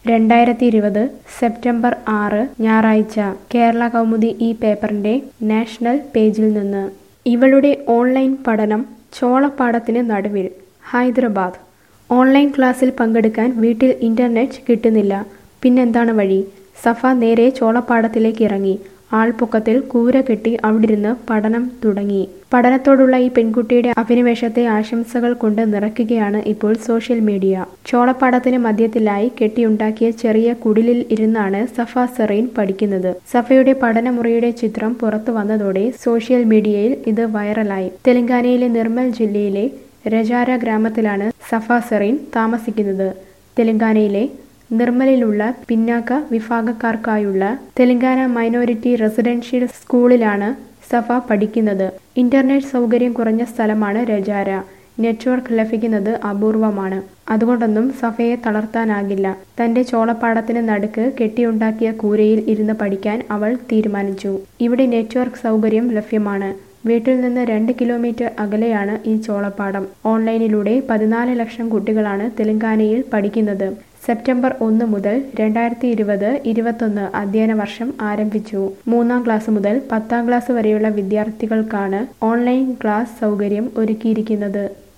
2020 September 6 ഞായറാഴ്ച കേരള കൗമുദി ഈ പേപ്പറിന്റെ നാഷണൽ പേജിൽ നിന്ന് ഇവളുടെ ഓൺലൈൻ പഠനം ചോളപ്പാടത്തിന് നടുവിൽ. ഹൈദരാബാദ്. ഓൺലൈൻ ക്ലാസ്സിൽ പങ്കെടുക്കാൻ വീട്ടിൽ ഇന്റർനെറ്റ് കിട്ടുന്നില്ല. പിന്നെന്താണ് വഴി? സഫ നേരെ ചോളപ്പാടത്തിലേക്ക് ഇറങ്ങി. ആൾപ്പൊക്കത്തിൽ കൂര കെട്ടി അവിടിരുന്ന് പഠനം തുടങ്ങി. പഠനത്തോടുള്ള ഈ പെൺകുട്ടിയുടെ അഭിനിവേശത്തെ ആശംസകൾ കൊണ്ട് നിറയ്ക്കുകയാണ് ഇപ്പോൾ സോഷ്യൽ മീഡിയ. ചോളപ്പാടത്തിന് മധ്യത്തിലായി കെട്ടിയുണ്ടാക്കിയ ചെറിയ കുടിലിൽ ഇരുന്നാണ് സഫ സെറീൻ പഠിക്കുന്നത്. സഫയുടെ പഠനമുറിയുടെ ചിത്രം പുറത്തു വന്നതോടെ സോഷ്യൽ മീഡിയയിൽ ഇത് വൈറലായി. തെലങ്കാനയിലെ നിർമ്മൽ ജില്ലയിലെ രജാര ഗ്രാമത്തിലാണ് സഫ സെറീൻ താമസിക്കുന്നത്. തെലങ്കാനയിലെ നിർമ്മലിലുള്ള പിന്നാക്ക വിഭാഗക്കാർക്കായുള്ള തെലങ്കാന മൈനോരിറ്റി റെസിഡൻഷ്യൽ സ്കൂളിലാണ് സഫ പഠിക്കുന്നത്. ഇന്റർനെറ്റ് സൗകര്യം കുറഞ്ഞ സ്ഥലമാണ് രജാര. നെറ്റ്വർക്ക് ലഭിക്കുന്നത് അപൂർവമാണ്. അതുകൊണ്ടൊന്നും സഫയെ തളർത്താനാകില്ല. തന്റെ ചോളപ്പാടത്തിന് നടുക്ക് കെട്ടിയുണ്ടാക്കിയ കൂരയിൽ ഇരുന്ന് പഠിക്കാൻ അവൾ തീരുമാനിച്ചു. ഇവിടെ നെറ്റ്വർക്ക് സൗകര്യം ലഭ്യമാണ്. വീട്ടിൽ നിന്ന് 2 കിലോമീറ്റർ അകലെയാണ് ഈ ചോളപ്പാടം. ഓൺലൈനിലൂടെ 14 ലക്ഷം കുട്ടികളാണ് തെലങ്കാനയിൽ പഠിക്കുന്നത്. സെപ്റ്റംബർ 1 മുതൽ 2020-21 അധ്യയന വർഷം ആരംഭിച്ചു. 3-ാം ക്ലാസ് മുതൽ 10-ാം ക്ലാസ് വരെയുള്ള വിദ്യാർത്ഥികൾക്കാണ് ഓൺലൈൻ ക്ലാസ് സൗകര്യം ഒരുക്കിയിരിക്കുന്നത്.